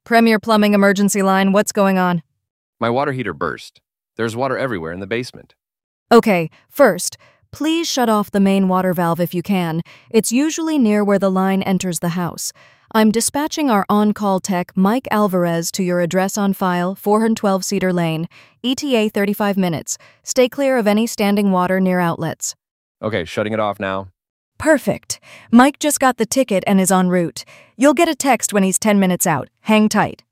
Premier Plumbing emergency line, what's going on? My water heater burst. There's water everywhere in the basement. Okay, first, please shut off the main water valve if you can. It's usually near where the line enters the house. I'm dispatching our on-call tech, Mike Alvarez, to your address on file, 412 Cedar Lane. ETA 35 minutes. Stay clear of any standing water near outlets. Okay, shutting it off now. Perfect. Mike just got the ticket and is en route. You'll get a text when he's 10 minutes out. Hang tight.